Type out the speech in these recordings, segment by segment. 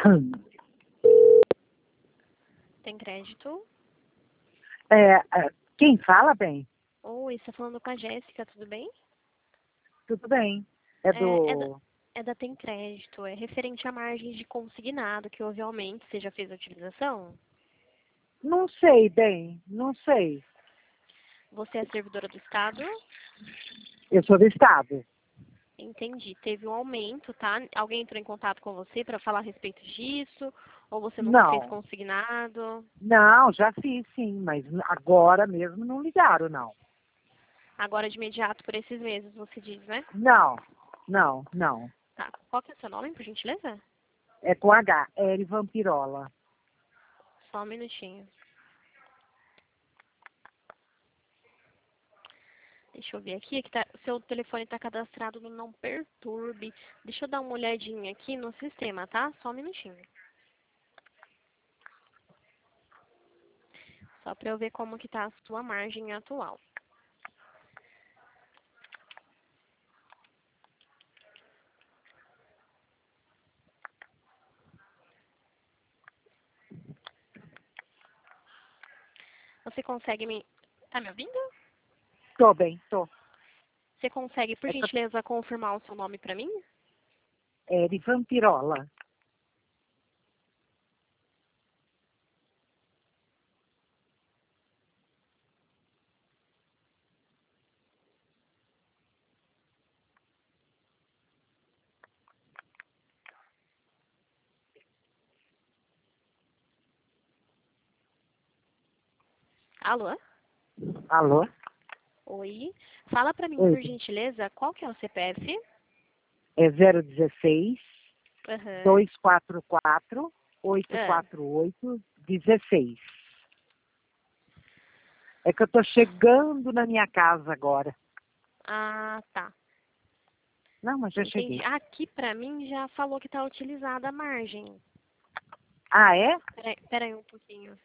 Tem crédito? Quem fala, bem? Oi, você tá falando com a Jéssica, tudo bem? Tudo bem. É da Tem Crédito, é referente à margem de consignado que houve aumento. Você já fez a utilização? Não sei, bem, não sei. Você é servidora do Estado? Eu sou do Estado. Entendi. Teve um aumento, tá? Alguém entrou em contato com você para falar a respeito disso? Ou você nunca fez Não, consignado? não, já fiz sim, mas agora mesmo não ligaram, não. Agora de imediato por esses meses, você diz, né? Não, não, não. Tá. Qual que é o seu nome, por gentileza? É com H, Eri Vampirola. Só um minutinho. Deixa eu ver aqui, que seu telefone está cadastrado no Não Perturbe. Deixa eu dar uma olhadinha aqui no sistema, tá? Só um minutinho. Só para eu ver como que tá a sua margem atual. Você consegue me... Tá me ouvindo? Tô bem, tô. Você consegue, por É que gentileza, confirmar o seu nome para mim? Eri Vampirola. Alô? Alô? Oi. Fala para mim, Oi. por gentileza, qual que é o CPF? É 016 Aham. 244 Ah. 848 16. É que eu tô chegando na minha casa agora. Ah, tá. Não, mas já Entendi. cheguei. Aqui para mim já falou que tá utilizada a margem. Ah, é? Peraí um pouquinho.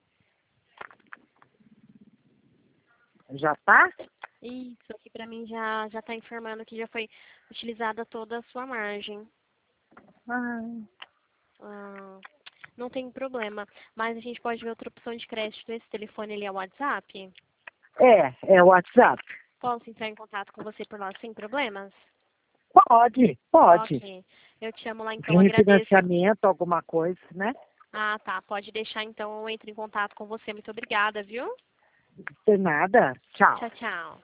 Já tá? Isso, aqui para mim já está informando que já foi utilizada toda a sua margem. Ah, Ah, não tem problema, mas a gente pode ver outra opção de crédito. Esse telefone ele é o WhatsApp? é o WhatsApp. Posso entrar em contato com você por lá sem problemas? Pode, pode. Ok. Eu te amo lá então, agradeço. Refinanciamento, alguma coisa, né? Ah, tá. Pode deixar então, eu entro em contato com você. Muito obrigada, viu? Não tem nada. Tchau. Tchau, tchau.